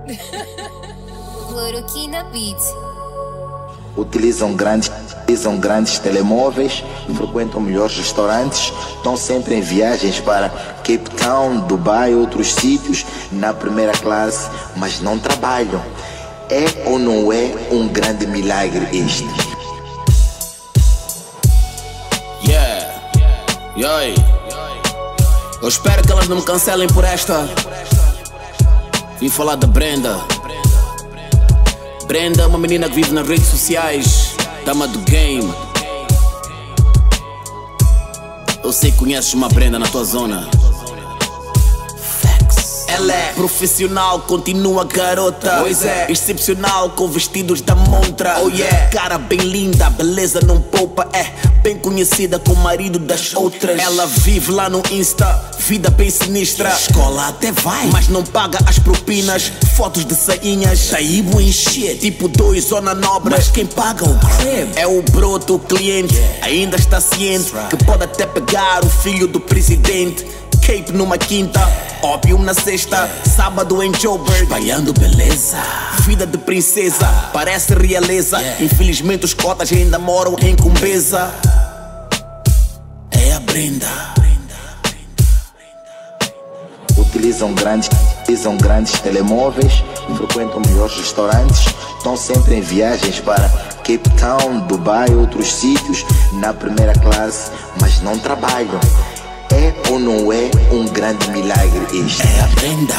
Cloroquina Beats. Utilizam grandes telemóveis, frequentam melhores restaurantes, estão sempre em viagens para Cape Town, Dubai e outros sítios na primeira classe, mas não trabalham. É ou não é um grande milagre este? Eu espero que elas não me cancelem por esta. Vim falar da Brenda. Brenda é uma menina que vive nas redes sociais, dama do game. Eu sei que conheces uma Brenda na tua zona. Ela é profissional, continua garota. Pois é, excepcional com vestidos da montra. Oh yeah, cara bem linda, beleza não poupa. É bem conhecida com o marido das outras. Ela vive lá no Insta, vida bem sinistra. Escola até vai, mas não paga as propinas. Fotos de sainhas, Taibo em shit, tipo 2 zona nobre. Mas quem paga o crib é o broto, o cliente. Ainda está ciente que pode até pegar o filho do presidente. Cape numa quinta, Opium na sexta, sábado em Joburg, espalhando beleza. Vida de princesa, parece realeza. Infelizmente os cotas ainda moram em Cumbeza. É a Brenda. Utilizam grandes telemóveis, frequentam melhores restaurantes, estão sempre em viagens para Cape Town, Dubai e outros sítios na primeira classe, mas não trabalham. É ou não é um grande milagre este? É a Brenda.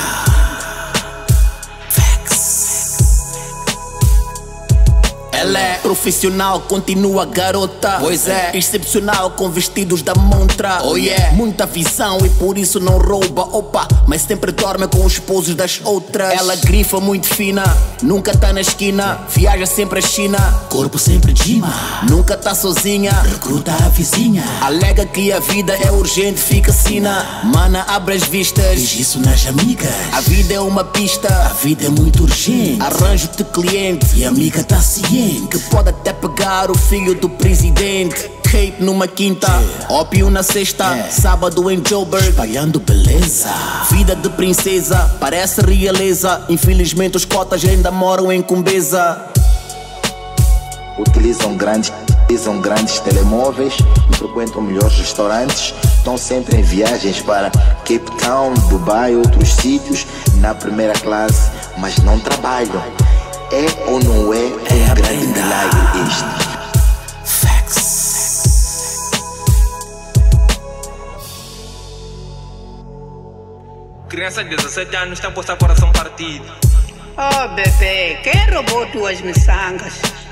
Ela é profissional, continua garota. Pois é, excepcional com vestidos da montra. Oh yeah, muita visão e por isso não rouba. Opa, mas sempre dorme com os esposos das outras. Ela grifa muito fina, nunca tá na esquina. Viaja sempre à China, corpo sempre dima. Nunca tá sozinha, recruta a vizinha. Alega que a vida é urgente, fica sina. Mana, abre as vistas, diz isso nas amigas. A vida é uma pista, a vida é muito urgente. Arranjo-te cliente e a amiga tá ciente que pode até pegar o filho do presidente. Cape numa quinta, Opium na sexta, sábado em Joburg, espalhando beleza. Vida de princesa, parece realeza. Infelizmente os cotas ainda moram em Cumbeza. Utilizam grandes telemóveis, frequentam melhores restaurantes, estão sempre em viagens para Cape Town, Dubai e outros sítios na primeira classe, mas não trabalham. É ou não é um grande milagre este? Criança de 17 anos tem posto coração partido. Oh bebê, quem roubou tuas miçangas?